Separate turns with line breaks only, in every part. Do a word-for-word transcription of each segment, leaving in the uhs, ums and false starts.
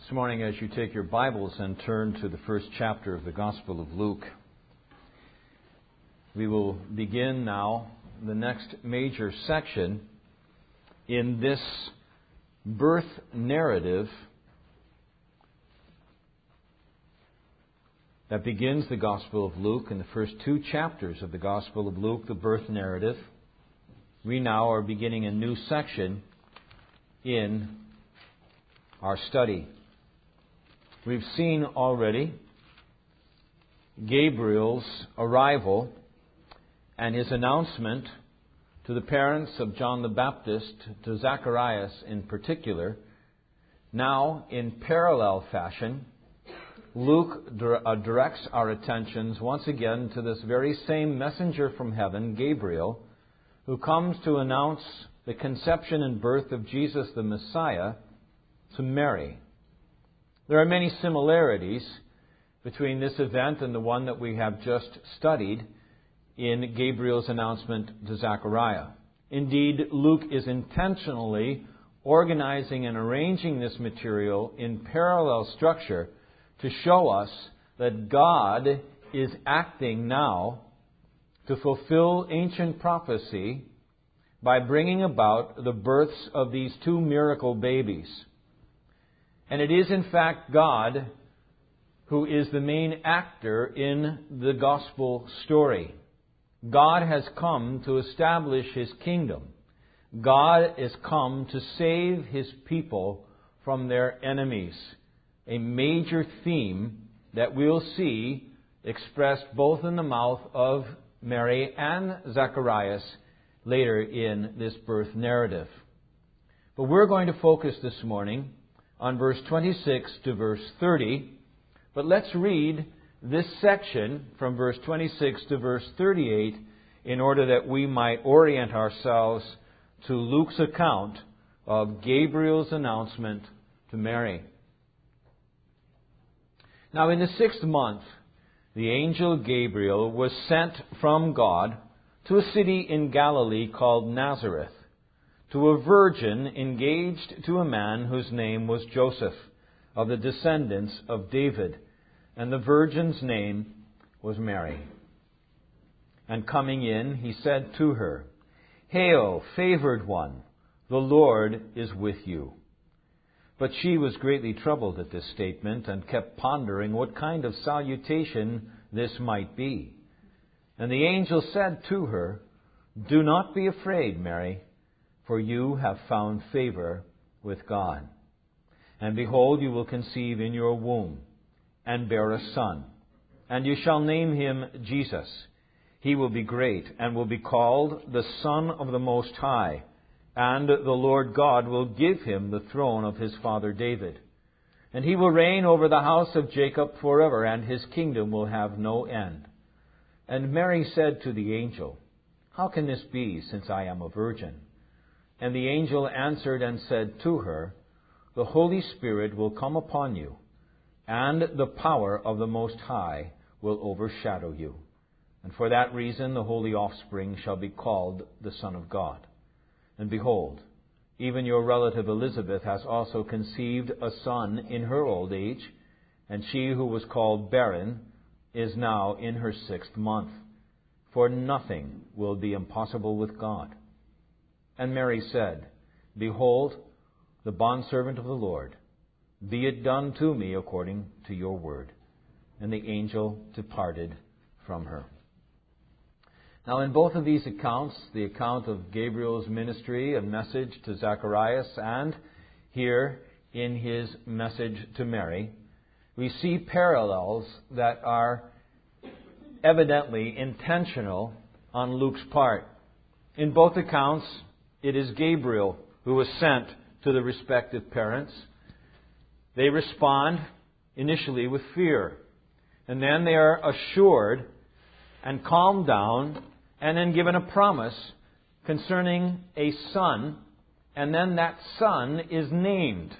This morning, as you take your Bibles and turn to the first chapter of the Gospel of Luke, we will begin now the next major section in this birth narrative that begins the Gospel of Luke. In the first two chapters of the Gospel of Luke, the birth narrative, we now are beginning a new section in our study. We've seen already Gabriel's arrival and his announcement to the parents of John the Baptist, to Zacharias in particular. Now, in parallel fashion, Luke directs our attentions once again to this very same messenger from heaven, Gabriel, who comes to announce the conception and birth of Jesus the Messiah to Mary. There are many similarities between this event and the one that we have just studied in Gabriel's announcement to Zechariah. Indeed, Luke is intentionally organizing and arranging this material in parallel structure to show us that God is acting now to fulfill ancient prophecy by bringing about the births of these two miracle babies. And it is, in fact, God who is the main actor in the gospel story. God has come to establish His kingdom. God has come to save His people from their enemies. A major theme that we'll see expressed both in the mouth of Mary and Zacharias later in this birth narrative. But we're going to focus this morning on verse twenty-six to verse thirty. But let's read this section from verse twenty-six to verse thirty-eight in order that we might orient ourselves to Luke's account of Gabriel's announcement to Mary. Now, in the sixth month, the angel Gabriel was sent from God to a city in Galilee called Nazareth, to a virgin engaged to a man whose name was Joseph, of the descendants of David, and the virgin's name was Mary. And coming in, he said to her, "Hail, favored one, the Lord is with you." But she was greatly troubled at this statement, and kept pondering what kind of salutation this might be. And the angel said to her, "Do not be afraid, Mary, for you have found favor with God. And behold, you will conceive in your womb, and bear a son, and you shall name him Jesus. He will be great, and will be called the Son of the Most High, and the Lord God will give him the throne of his father David. And he will reign over the house of Jacob forever, and his kingdom will have no end." And Mary said to the angel, "How can this be, since I am a virgin?" And the angel answered and said to her, "The Holy Spirit will come upon you, and the power of the Most High will overshadow you. And for that reason the holy offspring shall be called the Son of God. And behold, even your relative Elizabeth has also conceived a son in her old age, and she who was called barren is now in her sixth month. For nothing will be impossible with God." And Mary said, "Behold, the bondservant of the Lord, be it done to me according to your word." And the angel departed from her. Now, in both of these accounts, the account of Gabriel's ministry and message to Zacharias, and here in his message to Mary, we see parallels that are evidently intentional on Luke's part. In both accounts, it is Gabriel who was sent to the respective parents. They respond initially with fear, and then they are assured and calmed down, and then given a promise concerning a son, and then that son is named.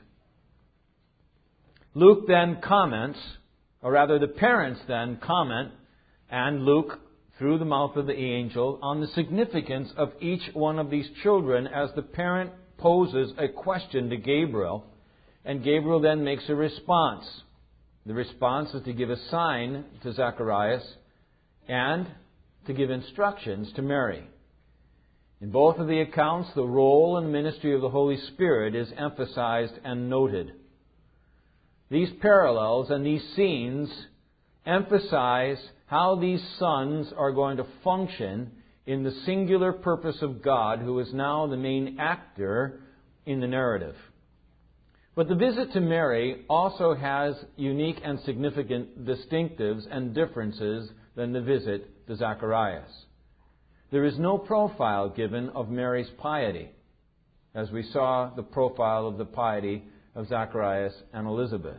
Luke then comments, or rather the parents then comment, and Luke, through the mouth of the angel, on the significance of each one of these children as the parent poses a question to Gabriel And Gabriel then makes a response. The response is to give a sign to Zacharias and to give instructions to Mary. In both of the accounts, the role and ministry of the Holy Spirit is emphasized and noted. These parallels and these scenes emphasize how these sons are going to function in the singular purpose of God, who is now the main actor in the narrative. But the visit to Mary also has unique and significant distinctives and differences than the visit to Zacharias. There is no profile given of Mary's piety, as we saw the profile of the piety of Zacharias and Elizabeth.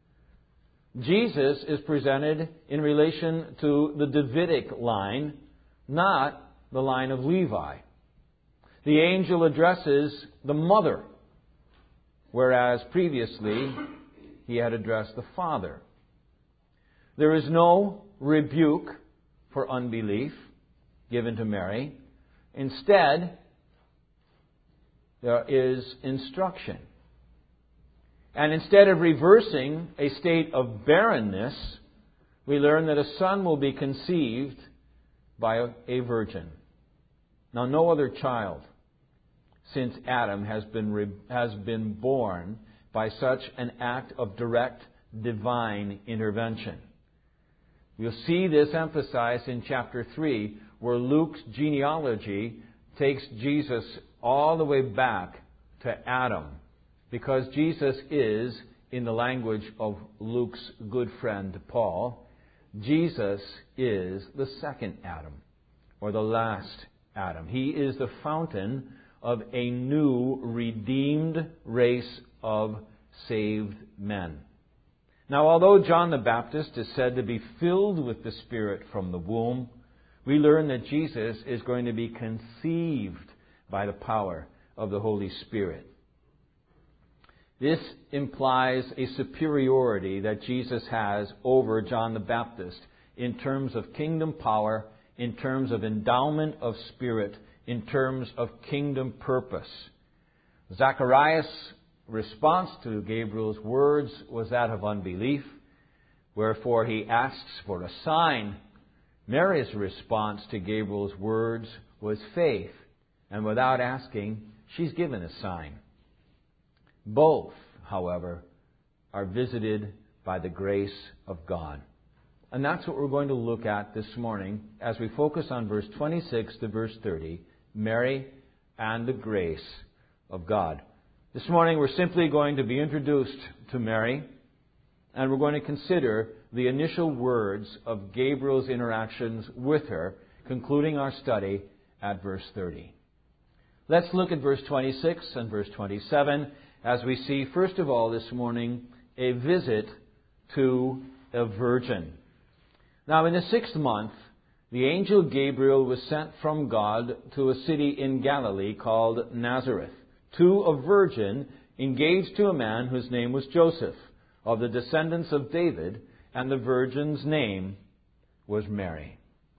Jesus is presented in relation to the Davidic line, not the line of Levi. The angel addresses the mother, whereas previously he had addressed the father. There is no rebuke for unbelief given to Mary. Instead, there is instruction. And instead of reversing a state of barrenness, we learn that a son will be conceived by a virgin. Now, no other child since Adam has been re- has been born by such an act of direct divine intervention. You'll see this emphasized in chapter three, where Luke's genealogy takes Jesus all the way back to Adam, because Jesus is, in the language of Luke's good friend Paul, Jesus is the second Adam, or the last Adam. He is the fountain of a new, redeemed race of saved men. Now, although John the Baptist is said to be filled with the Spirit from the womb, we learn that Jesus is going to be conceived by the power of the Holy Spirit. This implies a superiority that Jesus has over John the Baptist in terms of kingdom power, in terms of endowment of spirit, in terms of kingdom purpose. Zacharias' response to Gabriel's words was that of unbelief, wherefore he asks for a sign. Mary's response to Gabriel's words was faith, and without asking, she's given a sign. Both, however, are visited by the grace of God. And that's what we're going to look at this morning as we focus on verse twenty-six to verse thirty, Mary and the grace of God. This morning we're simply going to be introduced to Mary, and we're going to consider the initial words of Gabriel's interactions with her, concluding our study at verse thirty. Let's look at verse twenty-six and verse twenty-seven as we see, first of all, this morning, a visit to a virgin. Now, in the sixth month, the angel Gabriel was sent from God to a city in Galilee called Nazareth, to a virgin engaged to a man whose name was Joseph, of the descendants of David, and the virgin's name was Mary.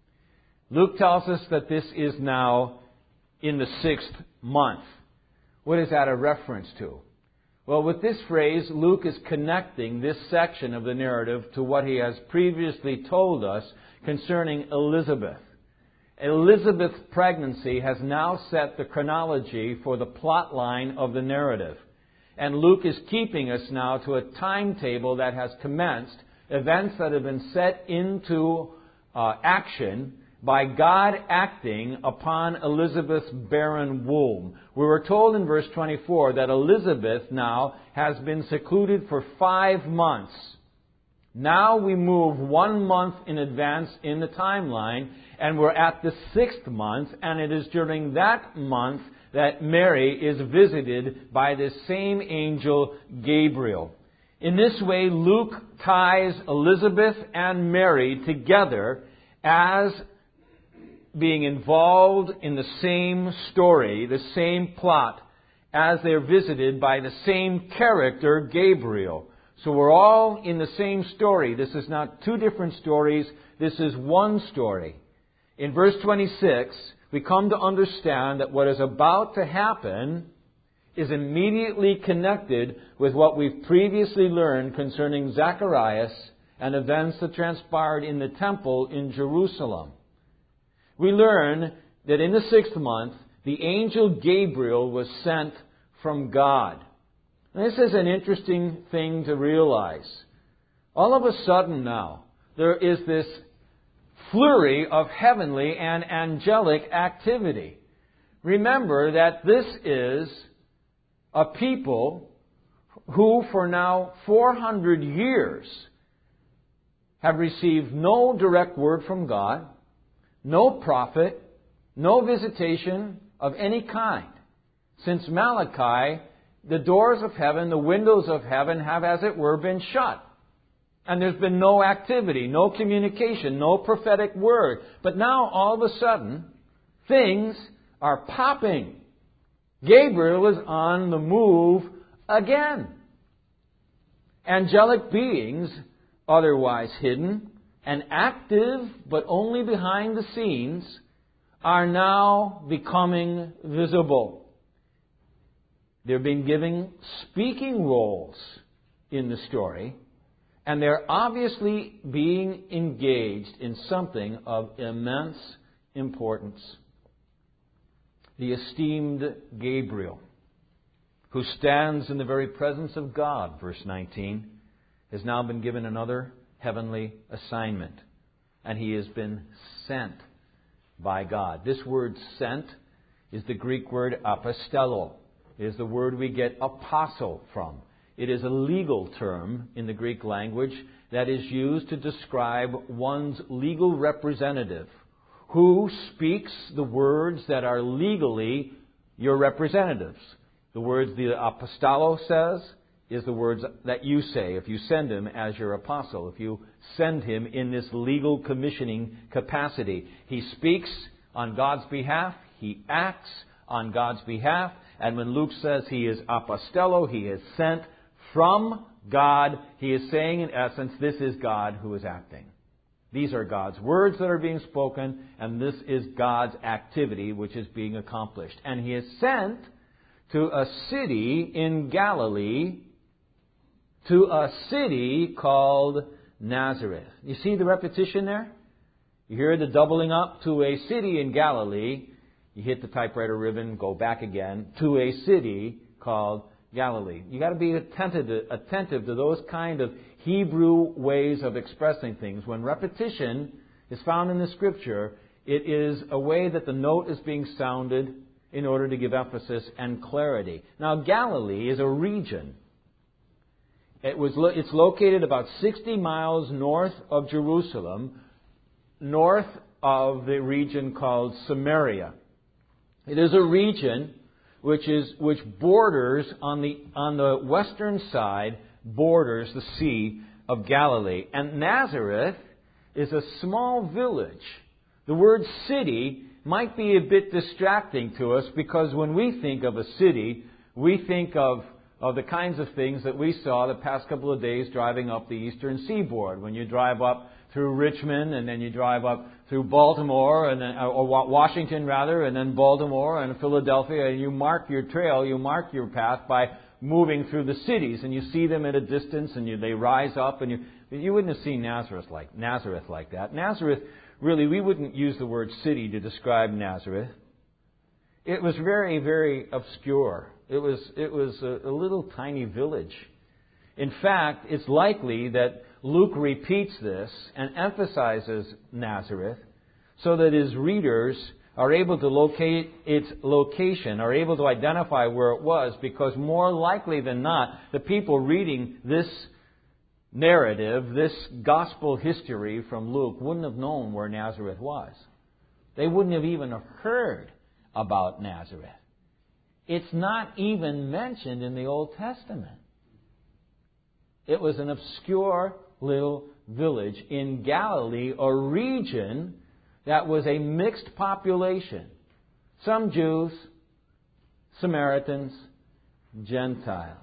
Luke tells us that this is now in the sixth month. What is that a reference to? Well, with this phrase, Luke is connecting this section of the narrative to what he has previously told us concerning Elizabeth. Elizabeth's pregnancy has now set the chronology for the plot line of the narrative. And Luke is keeping us now to a timetable that has commenced, events that have been set into uh, action by God acting upon Elizabeth's barren womb. We were told in verse twenty-four that Elizabeth now has been secluded for five months. Now we move one month in advance in the timeline, and we're at the sixth month, and it is during that month that Mary is visited by this same angel Gabriel. In this way, Luke ties Elizabeth and Mary together as being involved in the same story, the same plot, as they're visited by the same character, Gabriel. So we're all in the same story. This is not two different stories. This is one story. In verse twenty-six, we come to understand that what is about to happen is immediately connected with what we've previously learned concerning Zacharias and events that transpired in the temple in Jerusalem. We learn that in the sixth month, the angel Gabriel was sent from God. And this is an interesting thing to realize. All of a sudden now, there is this flurry of heavenly and angelic activity. Remember that this is a people who for now four hundred years have received no direct word from God, no prophet, no visitation of any kind. Since Malachi, the doors of heaven, the windows of heaven have, as it were, been shut. And there's been no activity, no communication, no prophetic word. But now, all of a sudden, things are popping. Gabriel is on the move again. Angelic beings, otherwise hidden and active, but only behind the scenes, are now becoming visible. They're being given speaking roles in the story, and they're obviously being engaged in something of immense importance. The esteemed Gabriel, who stands in the very presence of God, verse nineteen, has now been given another heavenly assignment, and he has been sent by God. This word sent is the Greek word apostello. It is the word we get apostle from. It is a legal term in the Greek language that is used to describe one's legal representative, who speaks the words that are legally your representatives. The words the apostolo says is the words that you say if you send him as your apostle, if you send him in this legal commissioning capacity. He speaks on God's behalf. He acts on God's behalf. And when Luke says he is apostello, he is sent from God, he is saying in essence, this is God who is acting. These are God's words that are being spoken, and this is God's activity which is being accomplished. And he is sent to a city in Galilee, to a city called Nazareth. You see the repetition there? You hear the doubling up, to a city in Galilee. You hit the typewriter ribbon, go back again, to a city called Galilee. You've got to be attentive to, attentive to those kind of Hebrew ways of expressing things. When repetition is found in the Scripture, it is a way that the note is being sounded in order to give emphasis and clarity. Now, Galilee is a region. It was, it's located about sixty miles north of Jerusalem, north of the region called Samaria. It is a region which is which borders on the on the western side, borders the Sea of Galilee. And Nazareth is a small village. The word city might be a bit distracting to us because when we think of a city, we think of, of the kinds of things that we saw the past couple of days driving up the eastern seaboard. When you drive up through Richmond, and then you drive up through Baltimore, and then, or Washington rather, and then Baltimore and Philadelphia, and you mark your trail, you mark your path by moving through the cities, and you see them at a distance, and you, they rise up, and you you wouldn't have seen Nazareth like Nazareth like that. Nazareth, really, we wouldn't use the word city to describe Nazareth. It was very, very obscure. It was it was a, a little tiny village. In fact, it's likely that Luke repeats this and emphasizes Nazareth so that his readers are able to locate its location, are able to identify where it was, because more likely than not, the people reading this narrative, this gospel history from Luke, wouldn't have known where Nazareth was. They wouldn't have even heard about Nazareth. It's not even mentioned in the Old Testament. It was an obscure little village in Galilee, a region that was a mixed population. Some Jews, Samaritans, Gentiles.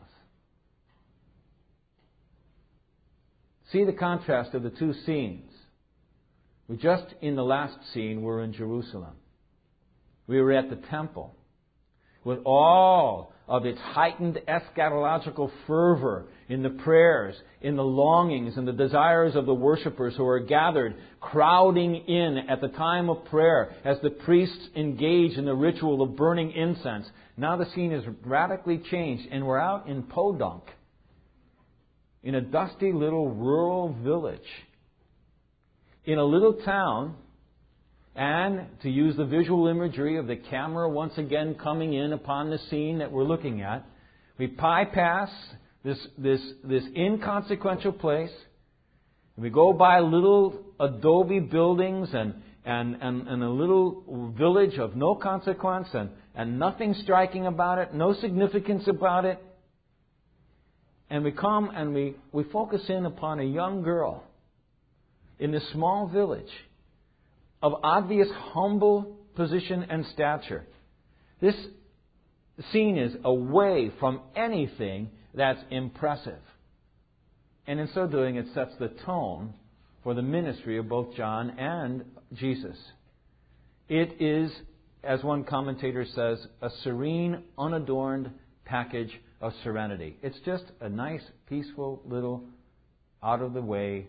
See the contrast of the two scenes. We just, in the last scene, were in Jerusalem. We were at the temple with all of its heightened eschatological fervor in the prayers, in the longings and the desires of the worshipers who are gathered, crowding in at the time of prayer as the priests engage in the ritual of burning incense. Now the scene is radically changed, and we're out in Podunk, in a dusty little rural village, in a little town. And to use the visual imagery of the camera once again coming in upon the scene that we're looking at, we bypass this, this, this inconsequential place. And we go by little adobe buildings and, and, and, and a little village of no consequence and, and nothing striking about it, no significance about it. And we come and we, we focus in upon a young girl in this small village of obvious humble position and stature. This scene is away from anything that's impressive. And in so doing, it sets the tone for the ministry of both John and Jesus. It is, as one commentator says, a serene, unadorned package of serenity. It's just a nice, peaceful, little, out-of-the-way,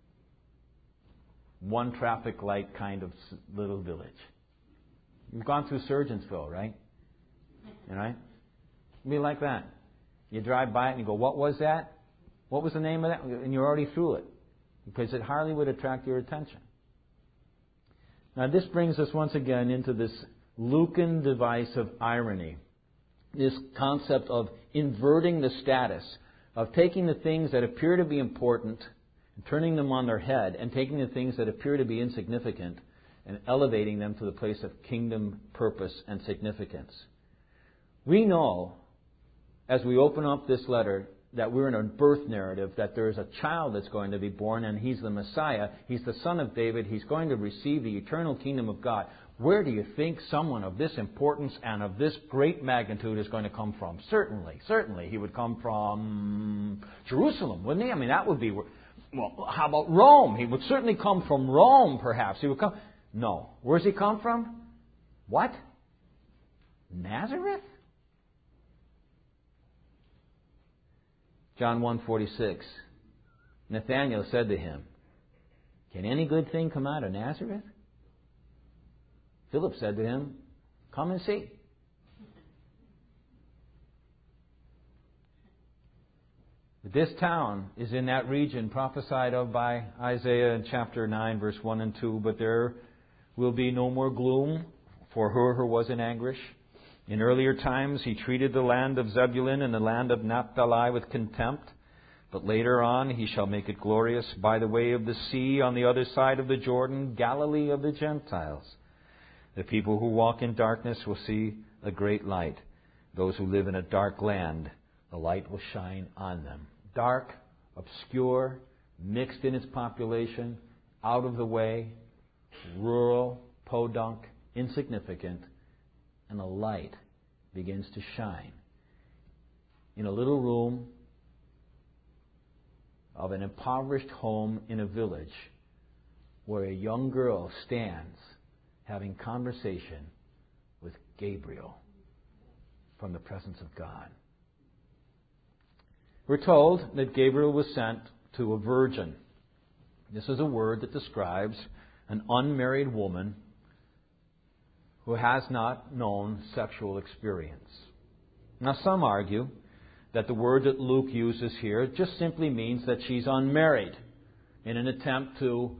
one traffic light kind of little village. You've gone through Surgeonsville, right? Right? It'd be like that. You drive by it and you go, what was that? What was the name of that? And you're already through it, because it hardly would attract your attention. Now this brings us once again into this Lucan device of irony. This concept of inverting the status, of taking the things that appear to be important, turning them on their head, and taking the things that appear to be insignificant and elevating them to the place of kingdom purpose and significance. We know, as we open up this letter, that we're in a birth narrative, that there is a child that's going to be born, and He's the Messiah. He's the Son of David. He's going to receive the eternal kingdom of God. Where do you think someone of this importance and of this great magnitude is going to come from? Certainly, certainly He would come from Jerusalem, wouldn't He? I mean, that would be... Well, how about Rome? He would certainly come from Rome, perhaps. He would come... No. Where does He come from? What? Nazareth? John one forty-six. Nathanael said to Him, "Can any good thing come out of Nazareth?" Philip said to Him, "Come and see." This town is in that region prophesied of by Isaiah in chapter nine, verse one and two. But there will be no more gloom for her who was in anguish. In earlier times He treated the land of Zebulun and the land of Naphtali with contempt. But later on He shall make it glorious by the way of the sea on the other side of the Jordan, Galilee of the Gentiles. The people who walk in darkness will see a great light. Those who live in a dark land, the light will shine on them. Dark, obscure, mixed in its population, out of the way, rural, podunk, insignificant, and a light begins to shine in a little room of an impoverished home in a village where a young girl stands having conversation with Gabriel from the presence of God. We're told that Gabriel was sent to a virgin. This is a word that describes an unmarried woman who has not known sexual experience. Now, some argue that the word that Luke uses here just simply means that she's unmarried in an attempt to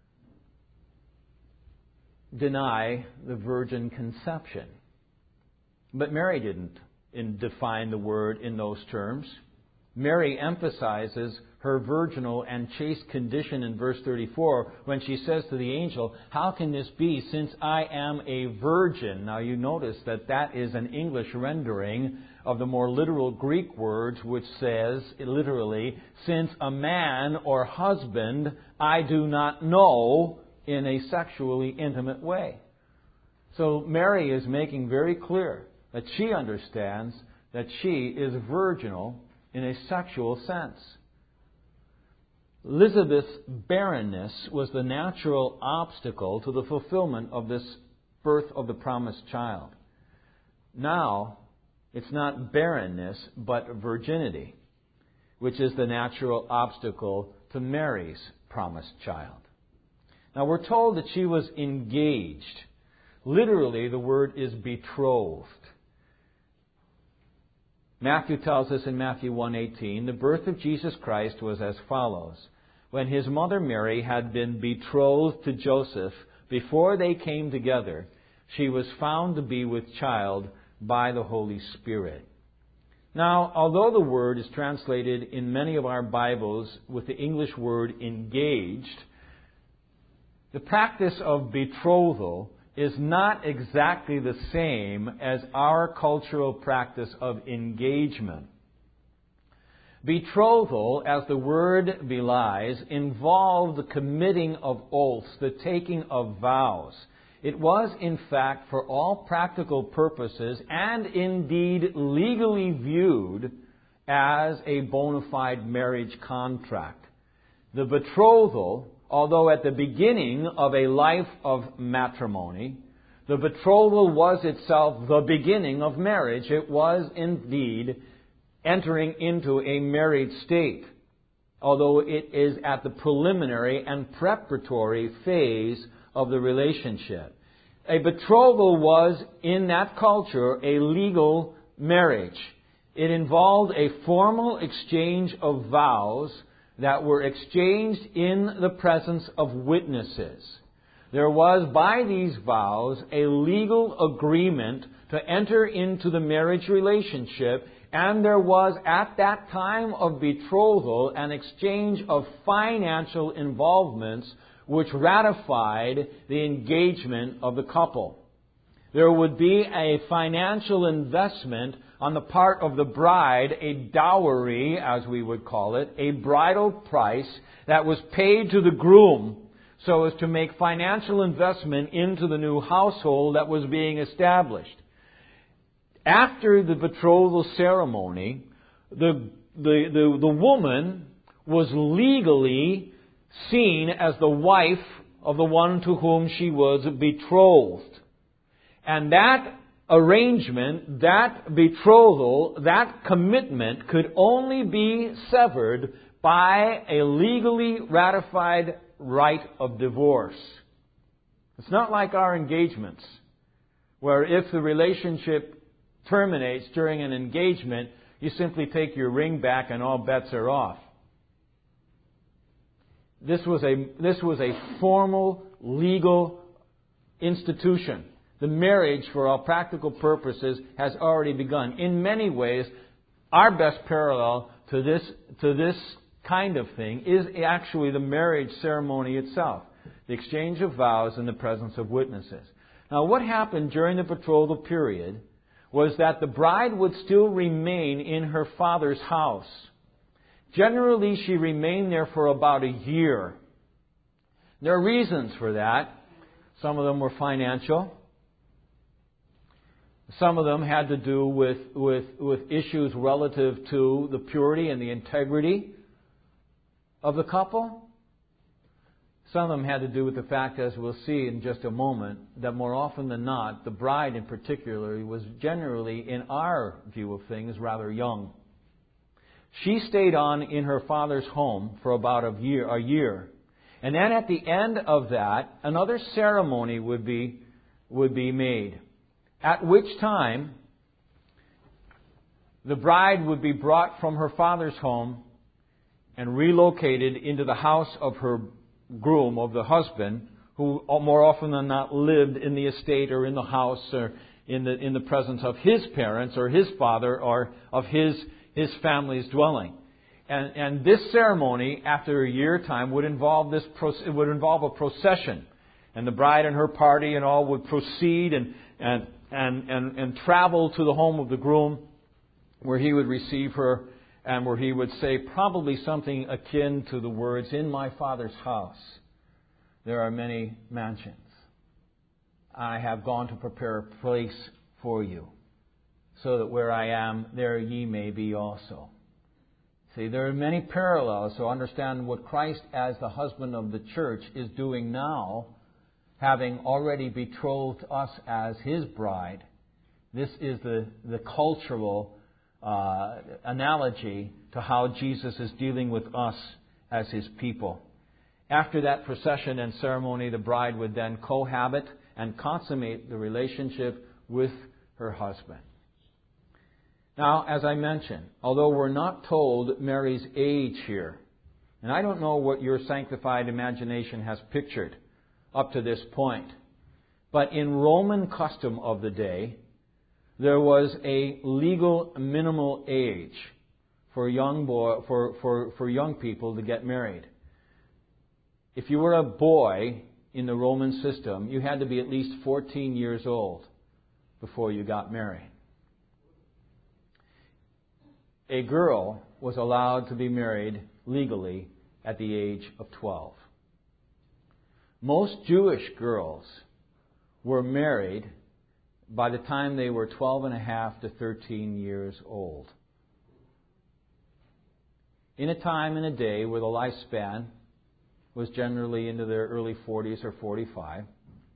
deny the virgin conception. But Mary didn't define the word in those terms. Mary emphasizes her virginal and chaste condition in verse thirty-four when she says to the angel, "How can this be since I am a virgin?" Now you notice that that is an English rendering of the more literal Greek words, which says literally, "Since a man or husband I do not know," in a sexually intimate way. So Mary is making very clear that she understands that she is virginal in a sexual sense. Elizabeth's barrenness was the natural obstacle to the fulfillment of this birth of the promised child. Now, It's not barrenness, but virginity, which is the natural obstacle to Mary's promised child. Now we're told that she was engaged. Literally, the word is betrothed. Matthew tells us in Matthew one eighteen, the birth of Jesus Christ was as follows. When his mother Mary had been betrothed to Joseph, before they came together, she was found to be with child by the Holy Spirit. Now, although the word is translated in many of our Bibles with the English word engaged, the practice of betrothal is not exactly the same as our cultural practice of engagement. Betrothal, as the word belies, involved the committing of oaths, the taking of vows. It was, in fact, for all practical purposes, and indeed legally viewed as a bona fide marriage contract. The betrothal, although at the beginning of a life of matrimony, the betrothal was itself the beginning of marriage. It was indeed entering into a married state, although it is at the preliminary and preparatory phase of the relationship. A betrothal was, in that culture, a legal marriage. It involved a formal exchange of vows that were exchanged in the presence of witnesses. There was, by these vows, a legal agreement to enter into the marriage relationship, and there was, at that time of betrothal, an exchange of financial involvements which ratified the engagement of the couple. There would be a financial investment on the part of the bride, a dowry, as we would call it, a bridal price that was paid to the groom so as to make financial investment into the new household that was being established. After the betrothal ceremony, the, the, the, the woman was legally seen as the wife of the one to whom she was betrothed. And that arrangement, that betrothal, that commitment could only be severed by a legally ratified right of divorce. It's not like our engagements, where if the relationship terminates during an engagement, you simply take your ring back and all bets are off. This was a, this was a formal, legal institution. The marriage, for all practical purposes, has already begun. In many ways, our best parallel to this, to this kind of thing is actually the marriage ceremony itself. The exchange of vows in the presence of witnesses. Now, what happened during the betrothal period was that the bride would still remain in her father's house. Generally, she remained there for about a year. There are reasons for that. Some of them were financial. Some of them had to do with, with, with issues relative to the purity and the integrity of the couple. Some of them had to do with the fact, as we'll see in just a moment, that more often than not, the bride in particular was generally, in our view of things, rather young. She stayed on in her father's home for about a year, a year. And then at the end of that, another ceremony would be, would be made. At which time, the bride would be brought from her father's home and relocated into the house of her groom, of the husband, who more often than not lived in the estate or in the house or in the in the presence of his parents or his father or of his his family's dwelling. And and this ceremony, after a year time, would involve this it would involve a procession, and the bride and her party and all would proceed and and and and, and travel to the home of the groom, where he would receive her. And where he would say probably something akin to the words, "In my Father's house there are many mansions. I have gone to prepare a place for you, so that where I am, there ye may be also." See, there are many parallels to understand what Christ as the husband of the church is doing now, having already betrothed us as His bride. This is the, the cultural uh, analogy to how Jesus is dealing with us as His people. After that procession and ceremony, the bride would then cohabit and consummate the relationship with her husband. Now, as I mentioned, although we're not told Mary's age here, and I don't know what your sanctified imagination has pictured up to this point, but in Roman custom of the day, there was a legal minimal age for young boy, for, for, for young people to get married. If you were a boy in the Roman system, you had to be at least fourteen years old before you got married. A girl was allowed to be married legally at the age of twelve. Most Jewish girls were married by the time they were twelve and a half to thirteen years old. In a time and a day where the lifespan was generally into their early forties or forty-five,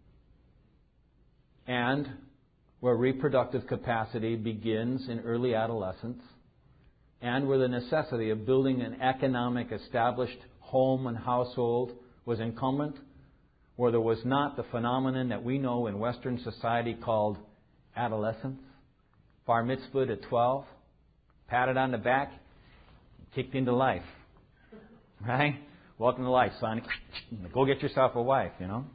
and where reproductive capacity begins in early adolescence, and where the necessity of building an economic established home and household was incumbent, where there was not the phenomenon that we know in Western society called adolescence, bar mitzvah at twelve, patted on the back, kicked into life. Right? Welcome to life, son. Go get yourself a wife, you know.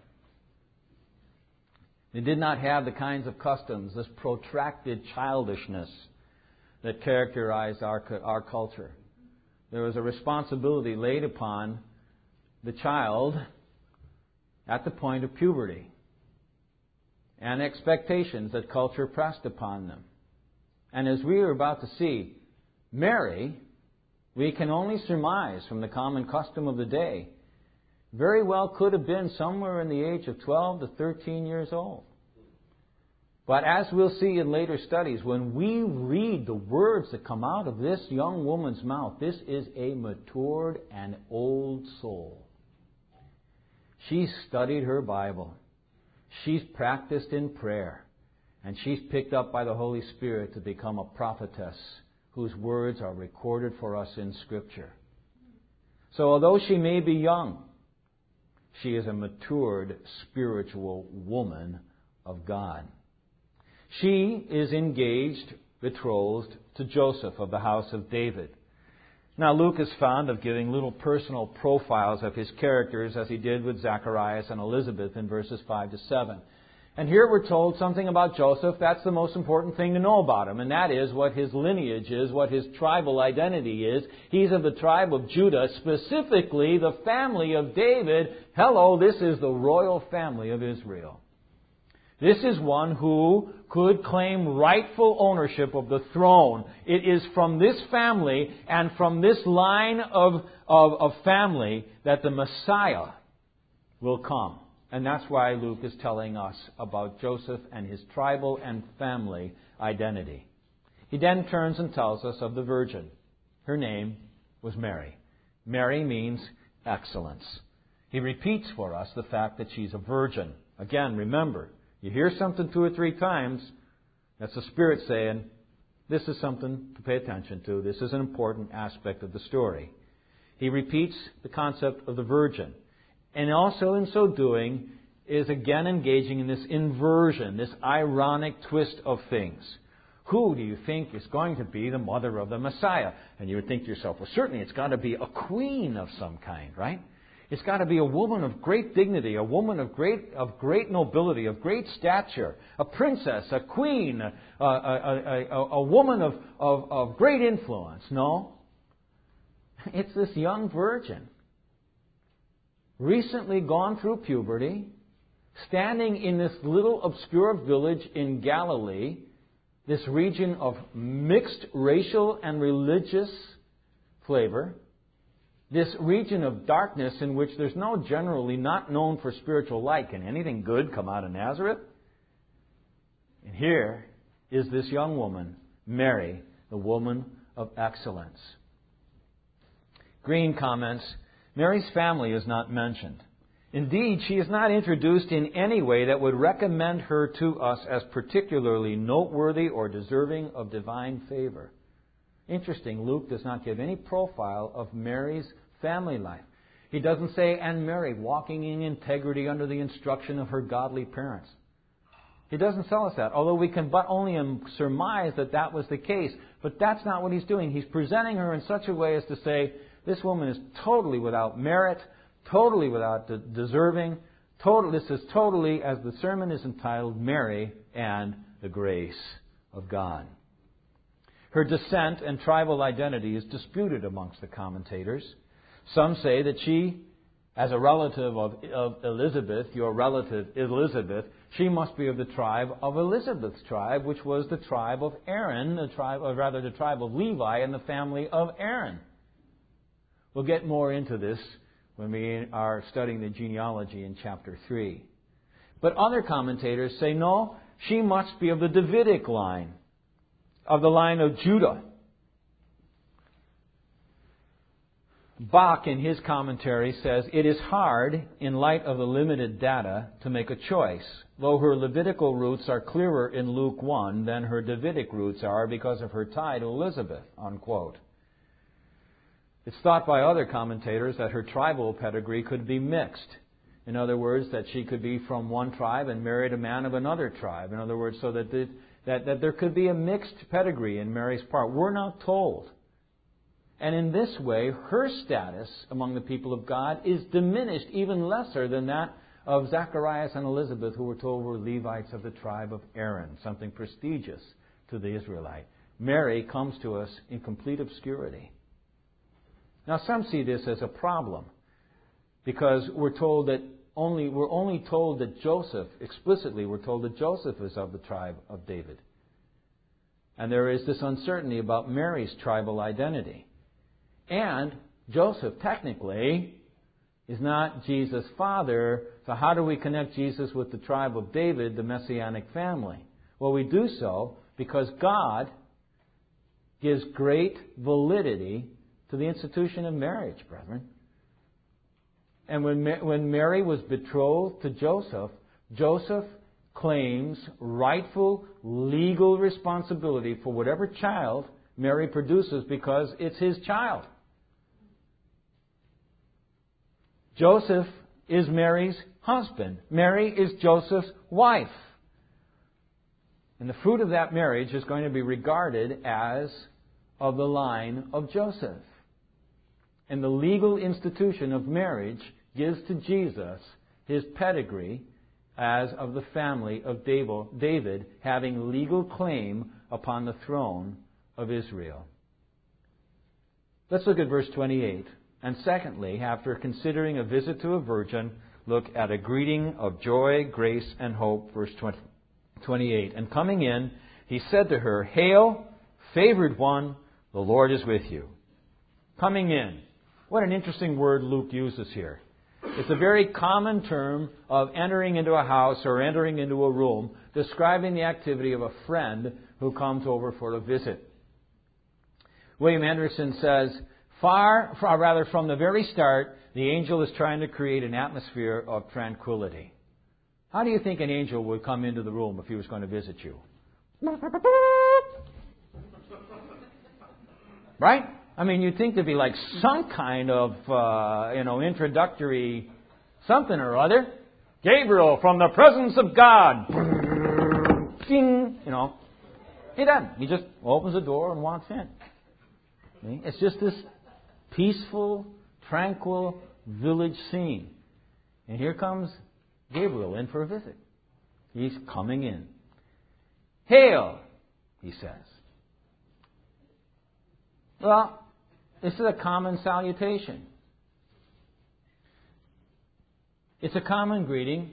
They did not have the kinds of customs, this protracted childishness that characterized our, our culture. There was a responsibility laid upon the child at the point of puberty, and expectations that culture pressed upon them. And as we are about to see, Mary, we can only surmise from the common custom of the day, very well could have been somewhere in the age of twelve to thirteen years old. But as we'll see in later studies, when we read the words that come out of this young woman's mouth, this is a matured and old soul. She's studied her Bible. She's practiced in prayer. And she's picked up by the Holy Spirit to become a prophetess whose words are recorded for us in Scripture. So although she may be young, she is a matured spiritual woman of God. She is engaged, betrothed to Joseph of the house of David. Now, Luke is fond of giving little personal profiles of his characters, as he did with Zacharias and Elizabeth in verses five to seven. And here we're told something about Joseph. That's the most important thing to know about him, and that is what his lineage is, what his tribal identity is. He's of the tribe of Judah, specifically the family of David. Hello, this is the royal family of Israel. This is one who could claim rightful ownership of the throne. It is from this family and from this line of, of, of family that the Messiah will come. And that's why Luke is telling us about Joseph and his tribal and family identity. He then turns and tells us of the virgin. Her name was Mary. Mary means excellence. He repeats for us the fact that she's a virgin. Again, remember, you hear something two or three times, that's the Spirit saying, this is something to pay attention to. This is an important aspect of the story. He repeats the concept of the virgin. And also in so doing is again engaging in this inversion, this ironic twist of things. Who do you think is going to be the mother of the Messiah? And you would think to yourself, well, certainly it's got to be a queen of some kind, right? It's got to be a woman of great dignity, a woman of great of great nobility, of great stature, a princess, a queen, a, a, a, a, a woman of, of, of great influence. No. It's this young virgin, recently gone through puberty, standing in this little obscure village in Galilee, this region of mixed racial and religious flavor, this region of darkness in which there's no generally not known for spiritual light. Can anything good come out of Nazareth? And here is this young woman, Mary, the woman of excellence. Green comments, Mary's family is not mentioned. Indeed, she is not introduced in any way that would recommend her to us as particularly noteworthy or deserving of divine favor. Interesting, Luke does not give any profile of Mary's family life. He doesn't say, and Mary walking in integrity under the instruction of her godly parents. He doesn't tell us that, although we can but only surmise that that was the case. But that's not what he's doing. He's presenting her in such a way as to say, this woman is totally without merit, totally without de- deserving. Total, this is totally, as the sermon is entitled, Mary and the Grace of God. Her descent and tribal identity is disputed amongst the commentators. Some say that she, as a relative of, of Elizabeth, your relative Elizabeth, she must be of the tribe of Elizabeth's tribe, which was the tribe of Aaron, the tribe, or rather the tribe of Levi and the family of Aaron. We'll get more into this when we are studying the genealogy in chapter three. But other commentators say, no, she must be of the Davidic line, of the line of Judah. Bach, in his commentary, says, it is hard, in light of the limited data, to make a choice, though her Levitical roots are clearer in Luke one than her Davidic roots are because of her tie to Elizabeth, unquote. It's thought by other commentators that her tribal pedigree could be mixed. In other words, that she could be from one tribe and married a man of another tribe. In other words, so that, the, that, that there could be a mixed pedigree in Mary's part. We're not told. And in this way, her status among the people of God is diminished even lesser than that of Zacharias and Elizabeth, who were told were Levites of the tribe of Aaron, something prestigious to the Israelite. Mary comes to us in complete obscurity. Now, some see this as a problem, because we're told that only we're only told that Joseph, explicitly we're told that Joseph is of the tribe of David. And there is this uncertainty about Mary's tribal identity. And Joseph, technically, is not Jesus' father, so how do we connect Jesus with the tribe of David, the Messianic family? Well, we do so because God gives great validity to the institution of marriage, brethren. And when when Mary was betrothed to Joseph, Joseph claims rightful legal responsibility for whatever child Mary produces because it's his child. Joseph is Mary's husband. Mary is Joseph's wife. And the fruit of that marriage is going to be regarded as of the line of Joseph. And the legal institution of marriage gives to Jesus his pedigree as of the family of David, having legal claim upon the throne of Israel. Let's look at verse twenty-eight. And secondly, after considering a visit to a virgin, look at a greeting of joy, grace, and hope, verse twenty-eight. And coming in, he said to her, Hail, favored one, the Lord is with you. Coming in. What an interesting word Luke uses here. It's a very common term of entering into a house or entering into a room, describing the activity of a friend who comes over for a visit. William Henderson says, Far, far rather from the very start, the angel is trying to create an atmosphere of tranquility. How do you think an angel would come into the room if he was going to visit you? Right? I mean, you'd think there'd be like some kind of, uh, you know, introductory something or other. Gabriel from the presence of God. Ding, you know. He doesn't. He just opens the door and walks in. It's just this peaceful, tranquil village scene. And here comes Gabriel in for a visit. He's coming in. Hail, he says. Well, this is a common salutation. It's a common greeting,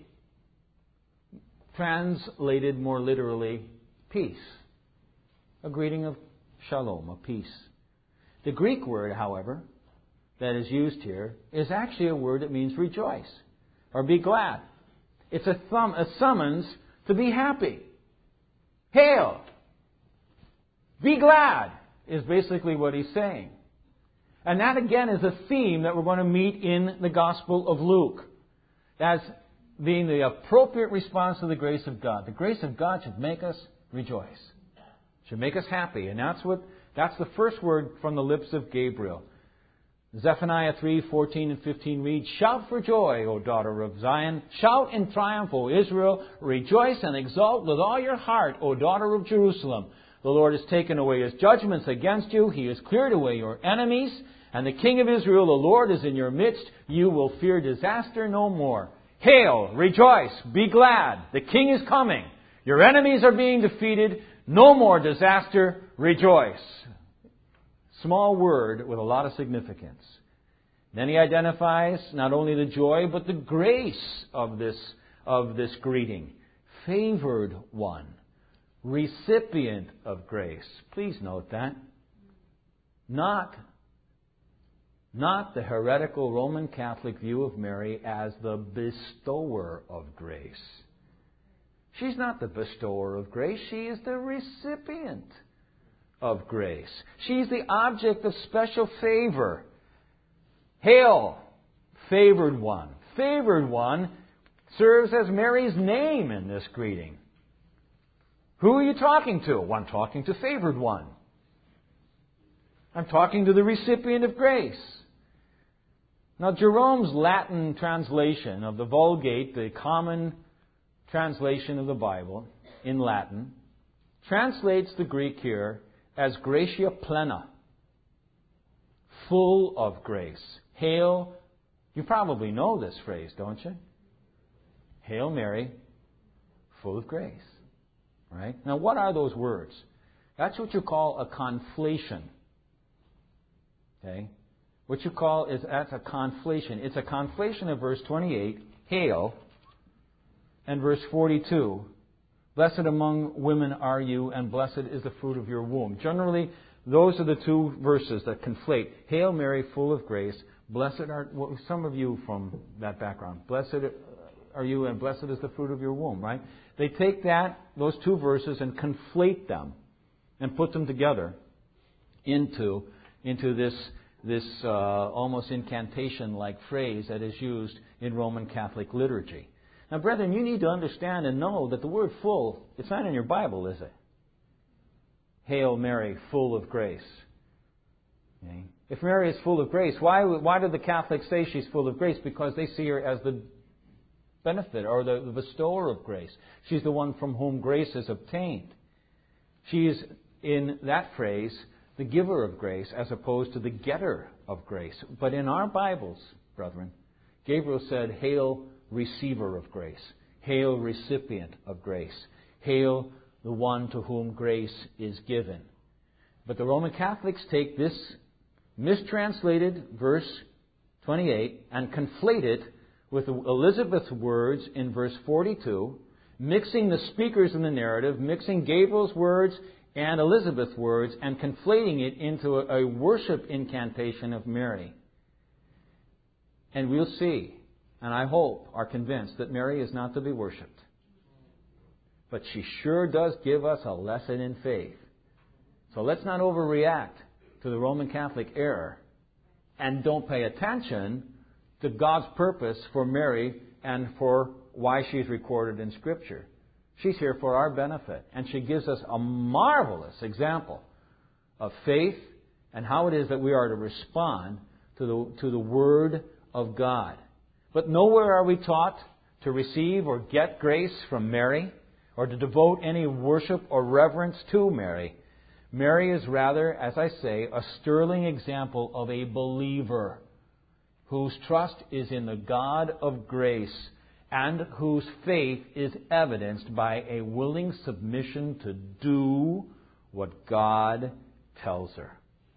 translated more literally, peace. A greeting of shalom, of peace. The Greek word, however, that is used here is actually a word that means rejoice or be glad. It's a, thumb, a summons to be happy. Hail! Be glad is basically what he's saying. And that again is a theme that we're going to meet in the Gospel of Luke. as being the appropriate response to the grace of God. The grace of God should make us rejoice. Should make us happy. And that's what that's the first word from the lips of Gabriel. Zephaniah three fourteen and fifteen reads, "Shout for joy, O daughter of Zion. Shout in triumph, O Israel. Rejoice and exult with all your heart, O daughter of Jerusalem. The Lord has taken away His judgments against you. He has cleared away your enemies. And the King of Israel, the Lord, is in your midst. You will fear disaster no more. Hail, rejoice, be glad. The King is coming. Your enemies are being defeated. No more disaster. Rejoice." Small word with a lot of significance. Then he identifies not only the joy, but the grace of this, of this greeting. Favored one. Recipient of grace. Please note that. Not, not the heretical Roman Catholic view of Mary as the bestower of grace. She's not the bestower of grace. She is the recipient of grace. She's the object of special favor. Hail, favored one. Favored one serves as Mary's name in this greeting. Who are you talking to? Well, I'm talking to favored one. I'm talking to the recipient of grace. Now, Jerome's Latin translation of the Vulgate, the common translation of the Bible in Latin, translates the Greek here as gratia plena, full of grace. Hail, you probably know this phrase, don't you? Hail Mary, full of grace. Right? Now, what are those words? That's what you call a conflation. Okay? What you call is, that's a conflation. It's a conflation of verse twenty-eight, hail, and verse forty-two, blessed among women are you, and blessed is the fruit of your womb. Generally, those are the two verses that conflate. Hail Mary, full of grace. Blessed are, well, some of you from that background. Blessed are you, and blessed is the fruit of your womb, right? They take that, those two verses, and conflate them and put them together into, into this, this uh, almost incantation-like phrase that is used in Roman Catholic liturgy. Now, brethren, you need to understand and know that the word full, it's not in your Bible, is it? Hail Mary, full of grace. Okay. If Mary is full of grace, why, why do the Catholics say she's full of grace? Because they see her as the benefit or the, the bestower of grace. She's the one from whom grace is obtained. She is, in that phrase, the giver of grace as opposed to the getter of grace. But in our Bibles, brethren, Gabriel said, hail receiver of grace. Hail recipient of grace. Hail the one to whom grace is given. But the Roman Catholics take this mistranslated verse twenty-eight and conflate it with Elizabeth's words in verse forty-two, mixing the speakers in the narrative, mixing Gabriel's words and Elizabeth's words, and conflating it into a, a worship incantation of Mary. And we'll see, and I hope are convinced, that Mary is not to be worshipped. But she sure does give us a lesson in faith. So let's not overreact to the Roman Catholic error, and don't pay attention to God's purpose for Mary and for why she's recorded in Scripture. She's here for our benefit, and she gives us a marvelous example of faith and how it is that we are to respond to the, to the Word of God. But nowhere are we taught to receive or get grace from Mary, or to devote any worship or reverence to Mary. Mary is rather, as I say, a sterling example of a believer whose trust is in the God of grace and whose faith is evidenced by a willing submission to do what God tells her.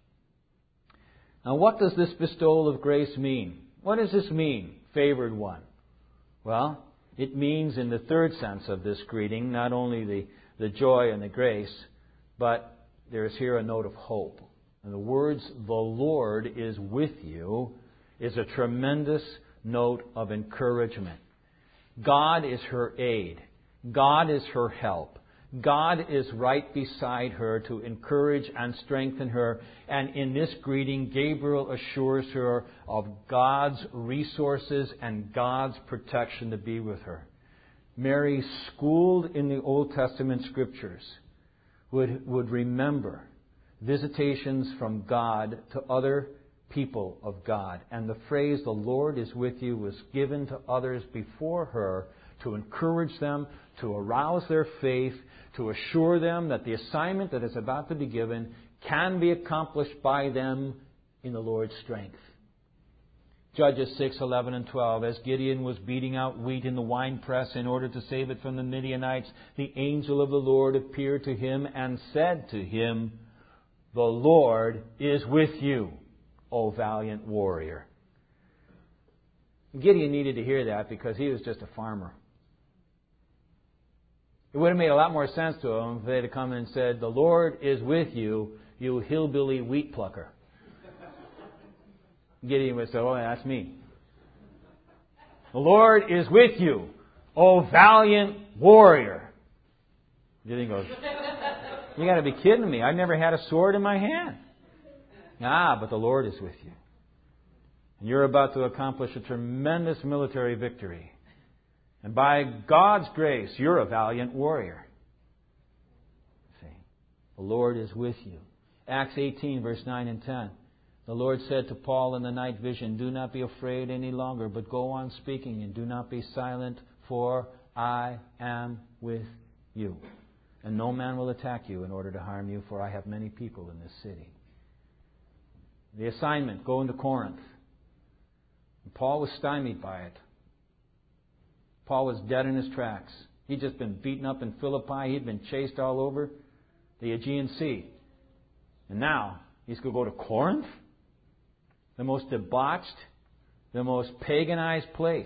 Now, what does this bestowal of grace mean? What does this mean, favored one? Well, it means in the third sense of this greeting, not only the, the joy and the grace, but there is here a note of hope. And the words, the Lord is with you, is a tremendous note of encouragement. God is her aid. God is her help. God is right beside her to encourage and strengthen her. And in this greeting, Gabriel assures her of God's resources and God's protection to be with her. Mary, schooled in the Old Testament Scriptures, would, would remember visitations from God to other people of God. And the phrase, "the Lord is with you," was given to others before her to encourage them, to arouse their faith, to assure them that the assignment that is about to be given can be accomplished by them in the Lord's strength. Judges six, eleven, and twelve. As Gideon was beating out wheat in the winepress in order to save it from the Midianites, the angel of the Lord appeared to him and said to him, "The Lord is with you, O valiant warrior." Gideon needed to hear that because he was just a farmer. It would have made a lot more sense to him if they had come and said, "The Lord is with you, you hillbilly wheat plucker." Gideon would say, "Oh, that's me." "The Lord is with you, O valiant warrior." Gideon goes, "You got to be kidding me. I've never had a sword in my hand." "Ah, but the Lord is with you. And you're about to accomplish a tremendous military victory. And by God's grace, you're a valiant warrior." See, the Lord is with you. Acts eighteen, verse nine and ten. The Lord said to Paul in the night vision, "Do not be afraid any longer, but go on speaking and do not be silent, for I am with you. And no man will attack you in order to harm you, for I have many people in this city." The assignment, go into Corinth. And Paul was stymied by it. Paul was dead in his tracks. He'd just been beaten up in Philippi. He'd been chased all over the Aegean Sea. And now he's going to go to Corinth? The most debauched, the most paganized place.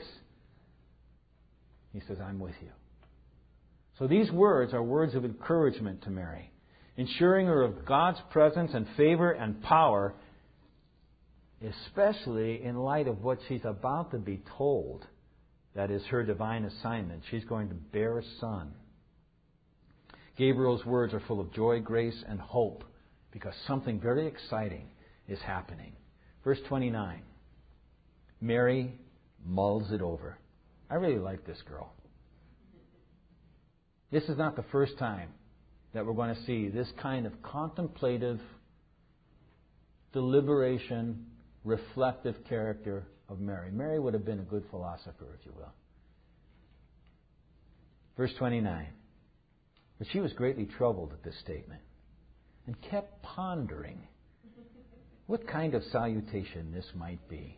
He says, "I'm with you." So these words are words of encouragement to Mary, ensuring her of God's presence and favor and power, especially in light of what she's about to be told. That is her divine assignment. She's going to bear a son. Gabriel's words are full of joy, grace, and hope because something very exciting is happening. Verse twenty-nine. Mary mulls it over. I really like this girl. This is not the first time that we're going to see this kind of contemplative, deliberation, reflective character of Mary. Mary would have been a good philosopher, if you will. Verse twenty-nine. But she was greatly troubled at this statement and kept pondering what kind of salutation this might be.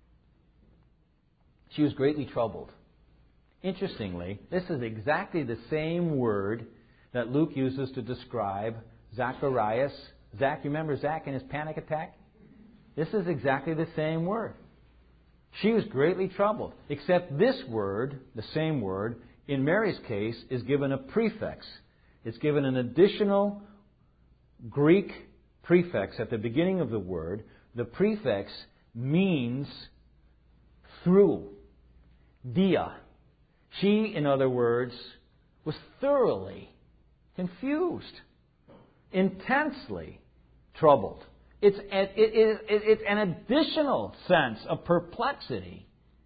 She was greatly troubled. Interestingly, this is exactly the same word that Luke uses to describe Zacharias. Zach, you remember Zach and his panic attack? This is exactly the same word. She was greatly troubled. Except this word, the same word, in Mary's case, is given a prefix. It's given an additional Greek prefix at the beginning of the word. The prefix means through. Dia. She, in other words, was thoroughly confused, intensely troubled. It's, it, it, it, it's an additional sense of perplexity.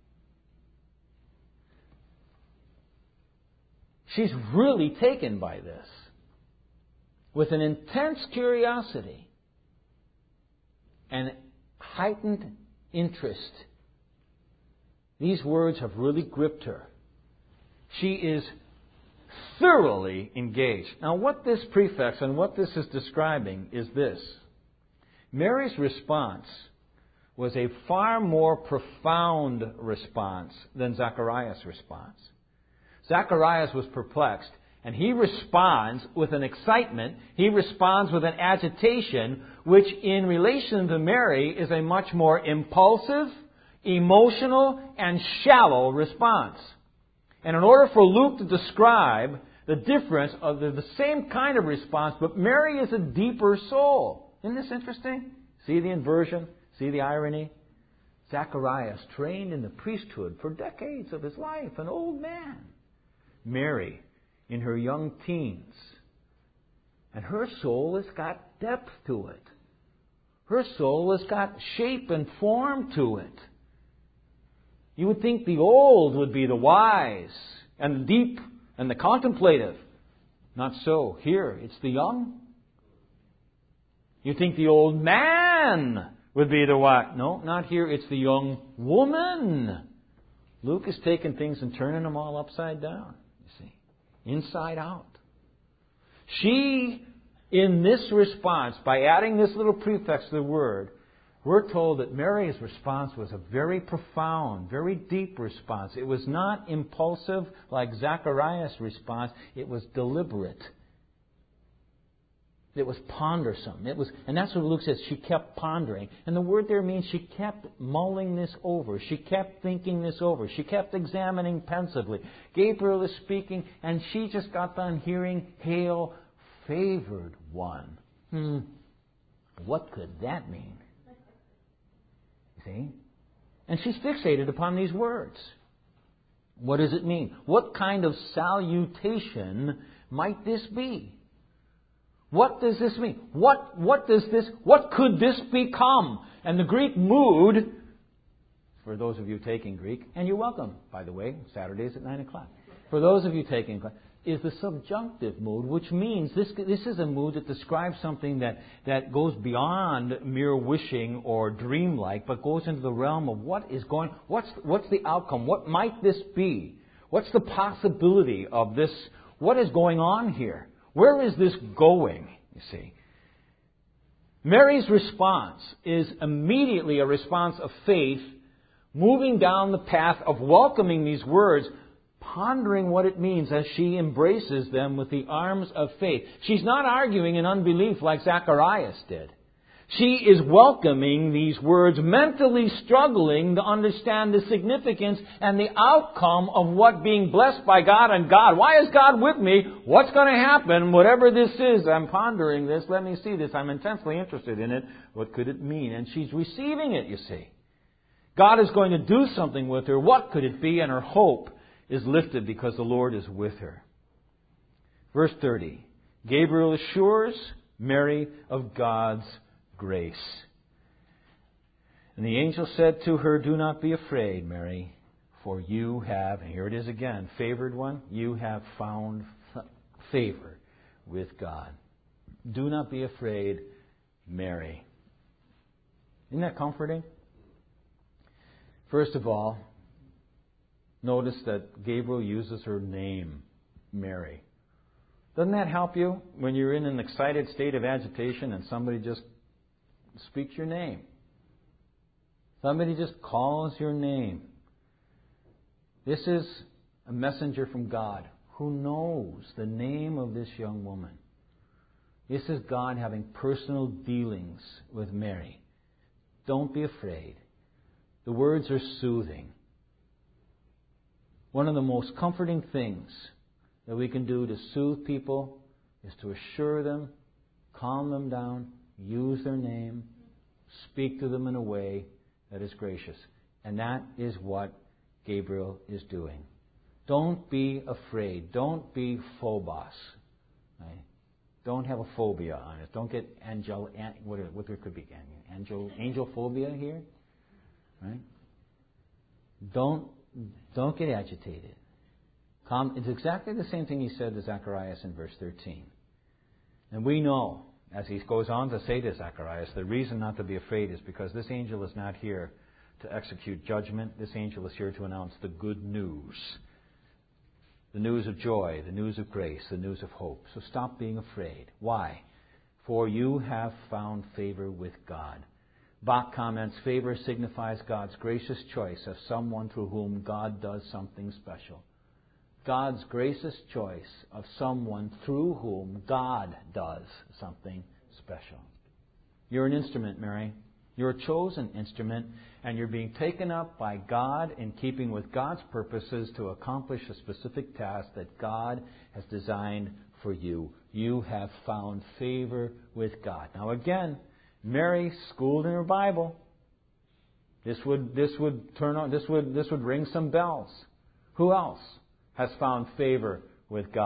She's really taken by this with an intense curiosity and heightened interest. These words have really gripped her. She is thoroughly engaged. Now, what this prefix and what this is describing is this. Mary's response was a far more profound response than Zacharias' response. Zacharias was perplexed, and he responds with an excitement, he responds with an agitation, which in relation to Mary is a much more impulsive, emotional, and shallow response. And in order for Luke to describe the difference of the, the same kind of response, but Mary is a deeper soul. Isn't this interesting? See the inversion? See the irony? Zacharias, trained in the priesthood for decades of his life, an old man. Mary, in her young teens. And her soul has got depth to it. Her soul has got shape and form to it. You would think the old would be the wise and the deep and the contemplative. Not so. Here, it's the young. You think the old man would be the what? No, not here. It's the young woman. Luke is taking things and turning them all upside down. You see, inside out. She, in this response, by adding this little prefix to the word, we're told that Mary's response was a very profound, very deep response. It was not impulsive like Zacharias' response. It was deliberate. It was pondersome. It was, and that's what Luke says. She kept pondering. And the word there means she kept mulling this over. She kept thinking this over. She kept examining pensively. Gabriel is speaking, and she just got done hearing, "Hail, favored one." Hmm. What could that mean? See? And she's fixated upon these words. What does it mean? What kind of salutation might this be? What does this mean? What, what does this, what could this become? And the Greek mood, for those of you taking Greek, and you're welcome, by the way, Saturdays at nine o'clock. For those of you taking class, is the subjunctive mood, which means this this is a mood that describes something that, that goes beyond mere wishing or dreamlike, but goes into the realm of what is going, what's what's the outcome? What might this be? What's the possibility of this? What is going on here? Where is this going? You see. Mary's response is immediately a response of faith, moving down the path of welcoming these words, pondering what it means as she embraces them with the arms of faith. She's not arguing in unbelief like Zacharias did. She is welcoming these words, mentally struggling to understand the significance and the outcome of what being blessed by God and God. Why is God with me? What's going to happen? Whatever this is, I'm pondering this. Let me see this. I'm intensely interested in it. What could it mean? And she's receiving it, you see. God is going to do something with her. What could it be? And her hope is lifted because the Lord is with her. Verse thirty. Gabriel assures Mary of God's grace. And the angel said to her, "Do not be afraid, Mary, for you have," and here it is again, favored one, "you have found favor with God." Do not be afraid, Mary. Isn't that comforting? First of all, notice that Gabriel uses her name, Mary. Doesn't that help you when you're in an excited state of agitation and somebody just speaks your name? Somebody just calls your name. This is a messenger from God who knows the name of this young woman. This is God having personal dealings with Mary. Don't be afraid. The words are soothing. One of the most comforting things that we can do to soothe people is to assure them, calm them down, use their name, speak to them in a way that is gracious. And that is what Gabriel is doing. Don't be afraid. Don't be phobos. Right? Don't have a phobia on it. Don't get angel, what, what there could be, angel, angel phobia here. Right? Don't Don't get agitated. Calm. It's exactly the same thing he said to Zacharias in verse thirteen. And we know, as he goes on to say to Zacharias, the reason not to be afraid is because this angel is not here to execute judgment. This angel is here to announce the good news. The news of joy, the news of grace, the news of hope. So stop being afraid. Why? For you have found favor with God. Bach comments, favor signifies God's gracious choice of someone through whom God does something special. God's gracious choice of someone through whom God does something special. You're an instrument, Mary. You're a chosen instrument, and you're being taken up by God in keeping with God's purposes to accomplish a specific task that God has designed for you. You have found favor with God. Now again, Mary, schooled in her Bible, this would this would turn on this would this would ring some bells. Who else has found favor with God?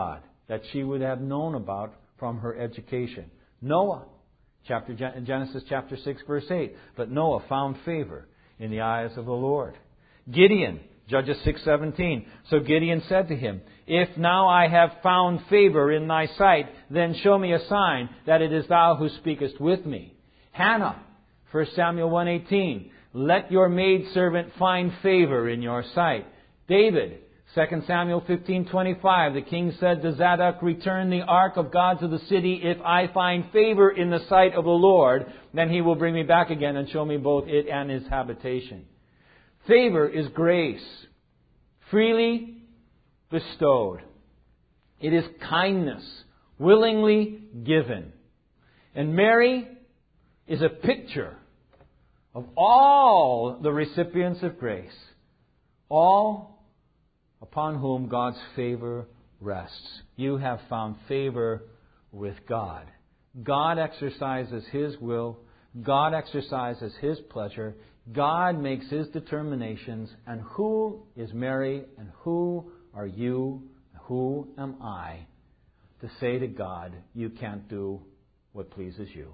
that she would have known about from her education. Noah, chapter Genesis chapter six, verse eight. But Noah found favor in the eyes of the Lord. Gideon, Judges six seventeen. So Gideon said to him, If now I have found favor in thy sight, then show me a sign that it is thou who speakest with me. Hannah, First Samuel one eighteen. Let your maidservant find favor in your sight. David, Second Samuel fifteen twenty-five. The king said to Zadok, Return the ark of God to the city. If I find favor in the sight of the Lord, then he will bring me back again and show me both it and his habitation. Favor is grace, freely bestowed. It is kindness, willingly given. And Mary is a picture of all the recipients of grace, all upon whom God's favor rests. You have found favor with God. God exercises His will. God exercises His pleasure. God makes His determinations. And who is Mary and who are you? Who am I to say to God, you can't do what pleases you?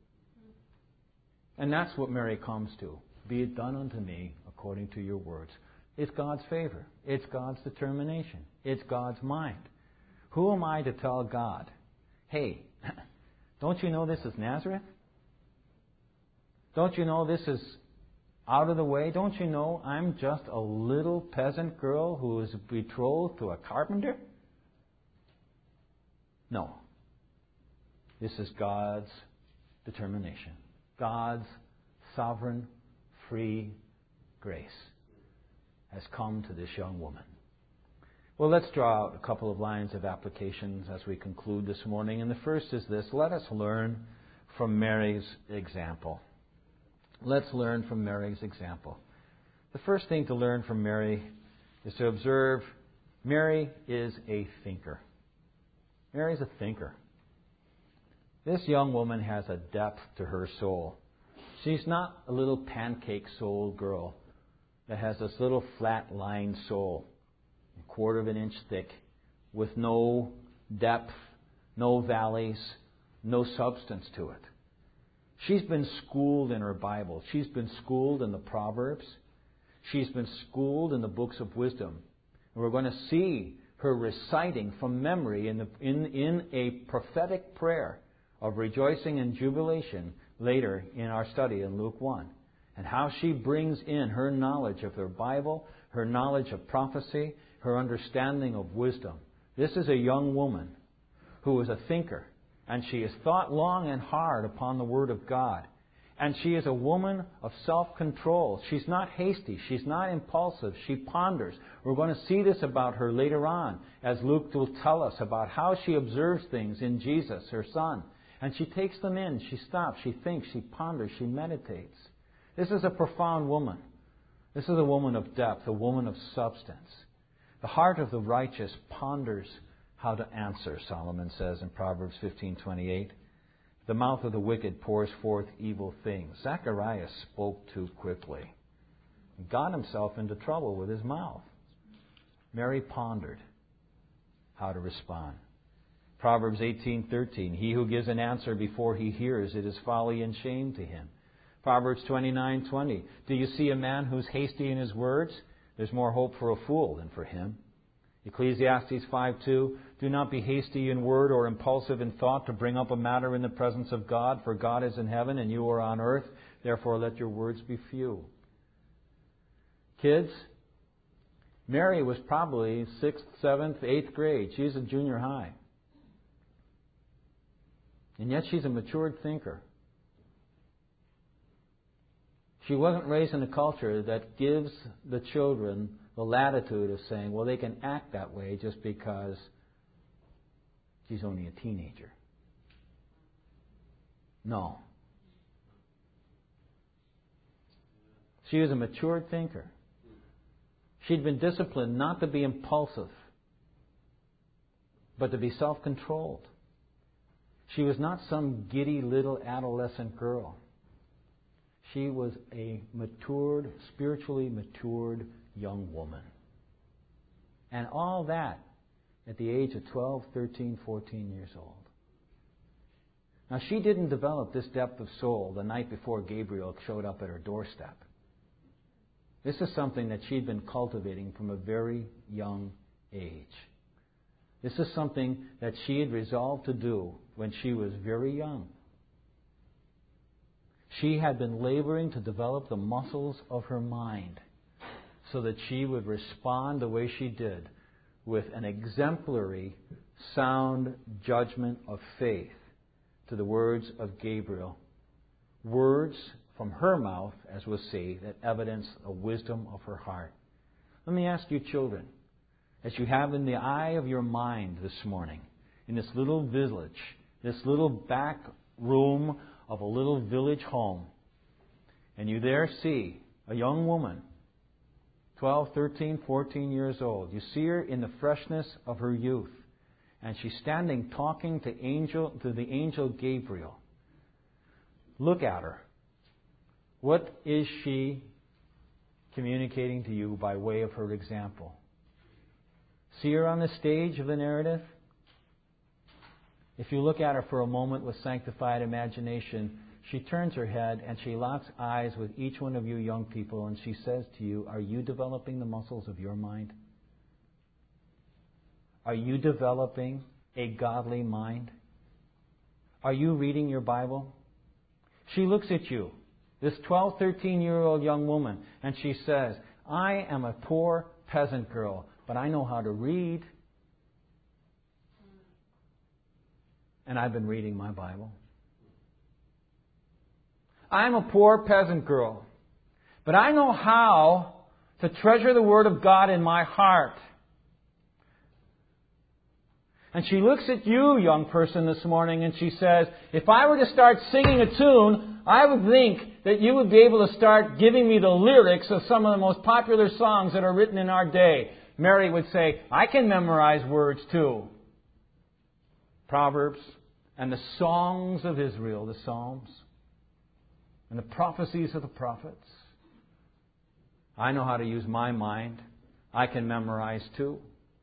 And that's what Mary comes to. Be it done unto me according to your words. It's God's favor. It's God's determination. It's God's mind. Who am I to tell God, hey, don't you know this is Nazareth? Don't you know this is out of the way? Don't you know I'm just a little peasant girl who is betrothed to a carpenter? No. This is God's determination. God's sovereign, free grace has come to this young woman. Well, let's draw out a couple of lines of applications as we conclude this morning. And the first is this. Let us learn from Mary's example. Let's learn from Mary's example. The first thing to learn from Mary is to observe Mary is a thinker. Mary's a thinker. This young woman has a depth to her soul. She's not a little pancake-souled girl that has this little flat-lined soul, a quarter of an inch thick, with no depth, no valleys, no substance to it. She's been schooled in her Bible. She's been schooled in the Proverbs. She's been schooled in the books of wisdom. And we're going to see her reciting from memory in, the, in, in a prophetic prayer of rejoicing and jubilation later in our study in Luke one. And how she brings in her knowledge of the Bible, her knowledge of prophecy, her understanding of wisdom. This is a young woman who is a thinker. And she has thought long and hard upon the Word of God. And she is a woman of self-control. She's not hasty. She's not impulsive. She ponders. We're going to see this about her later on, as Luke will tell us about how she observes things in Jesus, her Son. And she takes them in. She stops. She thinks. She ponders. She meditates. This is a profound woman. This is a woman of depth, a woman of substance. The heart of the righteous ponders how to answer, Solomon says in Proverbs fifteen twenty-eight. The mouth of the wicked pours forth evil things. Zacharias spoke too quickly. He got himself into trouble with his mouth. Mary pondered how to respond. Proverbs eighteen thirteen. He who gives an answer before he hears, it is folly and shame to him. Proverbs twenty-nine twenty. Do you see a man who's hasty in his words? There's more hope for a fool than for him. Ecclesiastes five two. Do not be hasty in word or impulsive in thought to bring up a matter in the presence of God, for God is in heaven and you are on earth. Therefore let your words be few. Kids, Mary was probably sixth, seventh, eighth grade. She's in junior high. And yet she's a matured thinker. She wasn't raised in a culture that gives the children the latitude of saying, well, they can act that way just because she's only a teenager. No. She was a matured thinker. She'd been disciplined not to be impulsive, but to be self-controlled. She was not some giddy little adolescent girl. She was a matured, spiritually matured young woman. And all that
at the age of twelve, thirteen, fourteen years old. Now, she didn't develop this depth of soul the night before Gabriel showed up at her doorstep. This is something that she'd been cultivating from a very young age. This is something that she had resolved to do when she was very young. She had been laboring to develop the muscles of her mind so that she would respond the way she did with an exemplary, sound judgment of faith to the words of Gabriel. Words from her mouth, as we'll see, that evidence the wisdom of her heart. Let me ask you, children, as you have in the eye of your mind this morning, in this little village, this little back room of a little village home, and you there see a young woman, twelve, thirteen, fourteen years old. You see her in the freshness of her youth, and she's standing talking to angel to the angel Gabriel. Look at her. What is she communicating to you by way of her example? See her on the stage of the narrative? If you look at her for a moment with sanctified imagination, she turns her head and she locks eyes with each one of you young people, and she says to you, are you developing the muscles of your mind? Are you developing a godly mind? Are you reading your Bible? She looks at you, this twelve, thirteen-year-old young woman, and she says, I am a poor peasant girl, but I know how to read. And I've been reading my Bible. I'm a poor peasant girl, but I know how to treasure the Word of God in my heart. And she looks at you, young person, this morning, and she says, if I were to start singing a tune, I would think that you would be able to start giving me the lyrics of some of the most popular songs that are written in our day. Mary would say, I can memorize words too. Proverbs and the songs of Israel, the Psalms, and the prophecies of the prophets. I know how to use my mind. I can memorize too.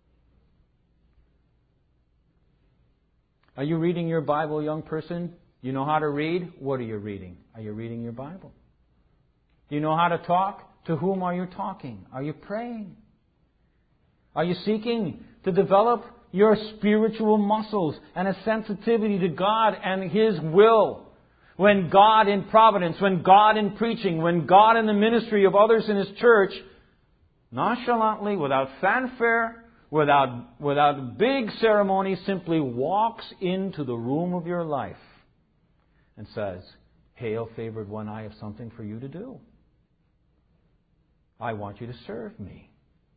Are you reading your Bible, young person? You know how to read? What are you reading? Are you reading your Bible? Do you know how to talk? To whom are you talking? Are you praying? Are you seeking to develop your spiritual muscles and a sensitivity to God and His will? When God in providence, when God in preaching, when God in the ministry of others in His church, nonchalantly, without fanfare, without, without big ceremony, simply walks into the room of your life and says, hail, favored one, I have something for you to do. I want you to serve me.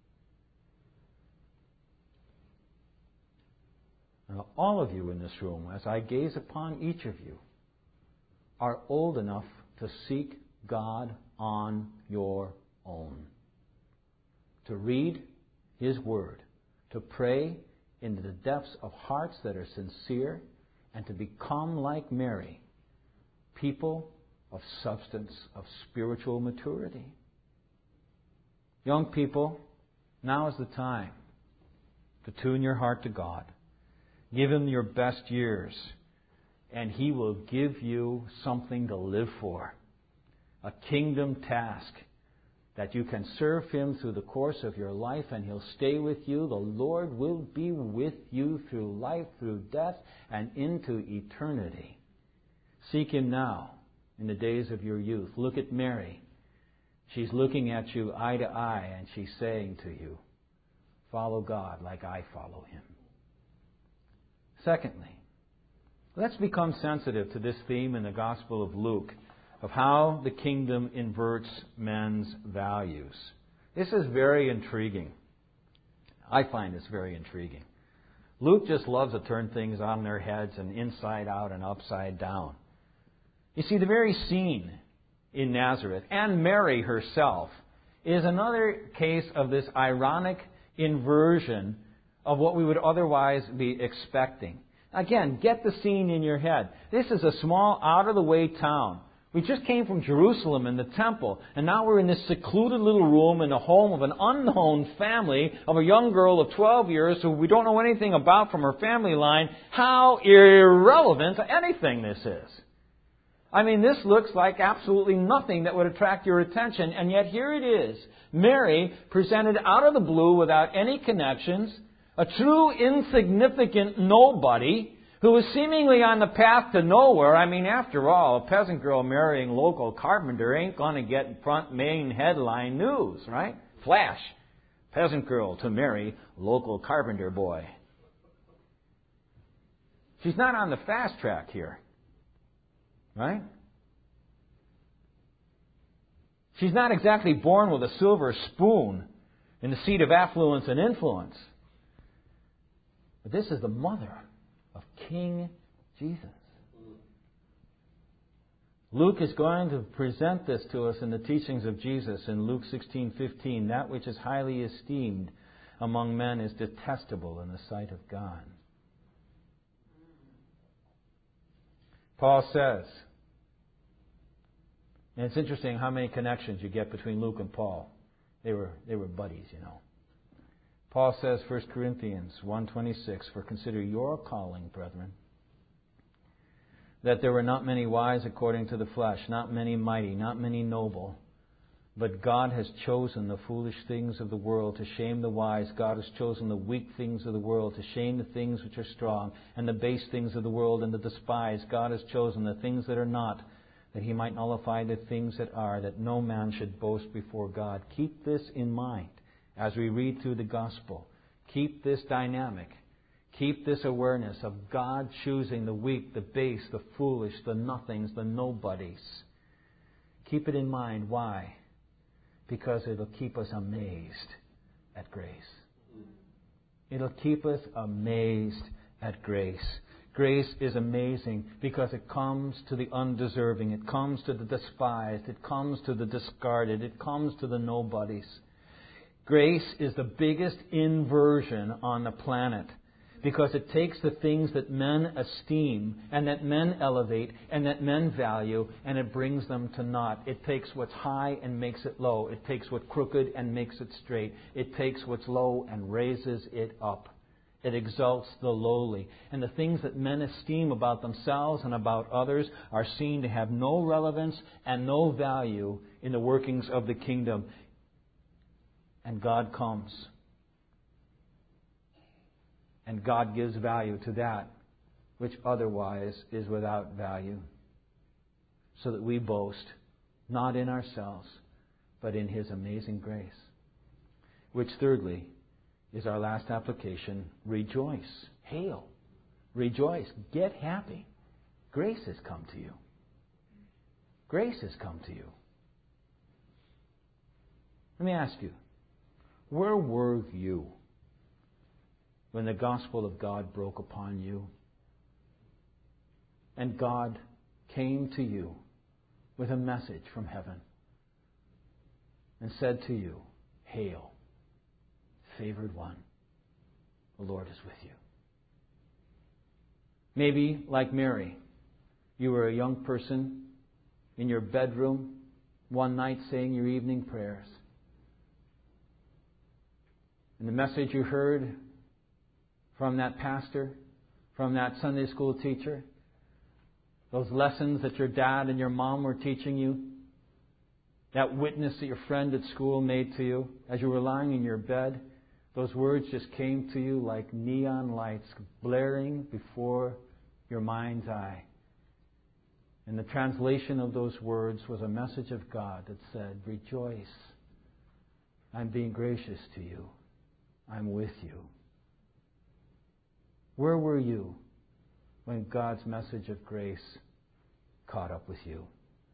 Now, all of you in this room, as I gaze upon each of you, are old enough to seek God on your own. To read His Word. To pray into the depths of hearts that are sincere. And to become like Mary. People of substance, of spiritual maturity. Young people, now is the time to tune your heart to God. Give Him your best years, and He will give you something to live for. A kingdom task that you can serve Him through the course of your life, and He'll stay with you. The Lord will be with you through life, through death, and into eternity. Seek Him now in the days of your youth. Look at Mary. She's looking at you eye to eye, and she's saying to you, follow God like I follow Him. Secondly, let's become sensitive to this theme in the Gospel of Luke of how the kingdom inverts men's values. This is very intriguing. I find this very intriguing. Luke just loves to turn things on their heads and inside out and upside down. You see, the very scene in Nazareth, and Mary herself, is another case of this ironic inversion of what we would otherwise be expecting. Again, get the scene in your head. This is a small, out-of-the-way town
We just came from Jerusalem and the temple, and now we're in this secluded little room in the home of an unknown family of a young girl of twelve years who we don't know anything about from her family line. How irrelevant to anything this is. I mean, this looks like absolutely nothing that would attract your attention, and yet here it is. Mary, presented out of the blue without any connections, a true insignificant nobody, who was seemingly on the path to nowhere. I mean, after all, a peasant girl marrying local carpenter ain't going to get front main headline news, right? Flash. Peasant girl to marry local carpenter boy. She's not on the fast track here, right? She's not exactly born with a silver spoon in the seat of affluence and influence. But this is the mother of King Jesus. Luke is going to present this to us in the teachings of Jesus in Luke sixteen fifteen. That which is highly esteemed among men is detestable in the sight of God. Paul says, and it's interesting how many connections you get between Luke and Paul. They were they were buddies, you know. Paul says, First Corinthians one twenty-six, for consider your calling, brethren, that there were not many wise according to the flesh, not many mighty, not many noble, but God has chosen the foolish things of the world to shame the wise. God has chosen the weak things of the world to shame the things which are strong, and the base things of the world and the despised. God has chosen the things that are not, that He might nullify the things that are, that no man should boast before God. Keep this in mind as we read through the gospel. Keep this dynamic. Keep this awareness of God choosing the weak, the base, the foolish, the nothings, the nobodies. Keep it in mind. Why? Because it'll keep us amazed at grace. It'll keep us amazed at grace. Grace is amazing because it comes to the undeserving. It comes to the despised. It comes to the discarded. It comes to the nobodies. Grace is the biggest inversion on the planet because it takes the things that men esteem and that men elevate and that men value and it brings them to naught. It takes what's high and makes it low. It takes what's crooked and makes it straight. It takes what's low and raises it up. It exalts the lowly. And the things that men esteem about themselves and about others are seen to have no relevance and no value in the workings of the kingdom. And God comes. And God gives value to that which otherwise is without value. So that we boast not in ourselves, but in His amazing grace. Which thirdly is our last application. Rejoice. Hail. Rejoice. Get happy. Grace has come to you. Grace has come to you. Let me ask you. Where were you when the gospel of God broke upon you? And God came to you with a message from heaven and said to you, hail, favored one, the Lord is with you. Maybe, like Mary, you were a young person in your bedroom one night saying your evening prayers. And the message you heard from that pastor, from that Sunday school teacher, those lessons that your dad and your mom were teaching you, that witness that your friend at school made to you as you were lying in your bed, those words just came to you like neon lights blaring before your mind's eye. And the translation of those words was a message of God that said, rejoice, I'm being gracious to you. I'm with you. Where were you when God's message of grace caught up with you?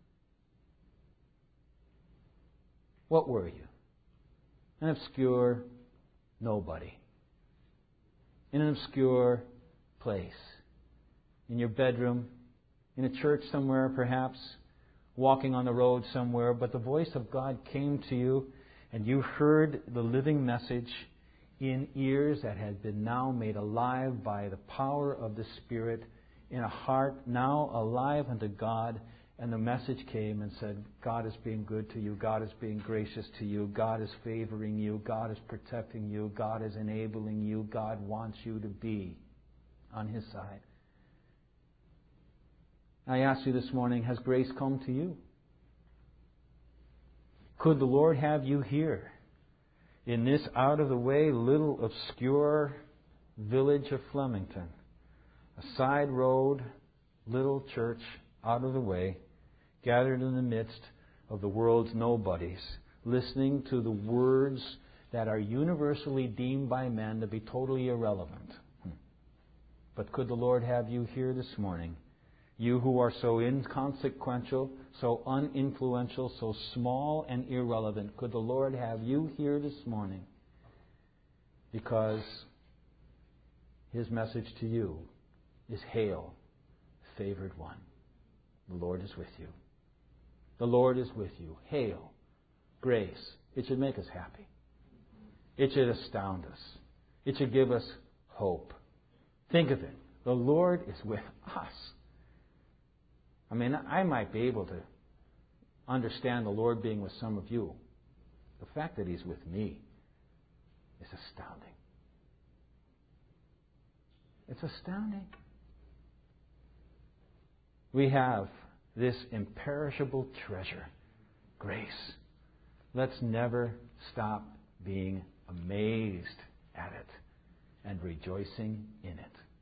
What were you? An obscure nobody. In an obscure place. In your bedroom. In a church somewhere perhaps. Walking on the road somewhere. But the voice of God came to you and you heard the living message in ears that had been now made alive by the power of the Spirit, in a heart now alive unto God,
And the message came and said, God is being good to you. God is being gracious to you. God is favoring you. God is protecting you. God is enabling you. God wants you to be on His side. I ask you this morning, has grace come to you? Could the Lord have you here in this out-of-the-way, little obscure village of Flemington? A side road, little church, out of the way, gathered in the midst of the world's nobodies, listening to the words that are universally deemed by men to be totally irrelevant. But could the Lord have you here this morning? You who are so inconsequential, so uninfluential, so small and irrelevant, could the Lord have you here this morning? Because His message to you is, hail, favored one. The Lord is with you. The Lord is with you. Hail, grace. It should make us happy. It should astound us. It should give us hope. Think of it. The Lord is with us. I mean, I might be able to understand the Lord being with some of you. The fact that He's with me is astounding. It's astounding. We have this imperishable treasure, grace. Let's never stop being amazed at it and rejoicing in it.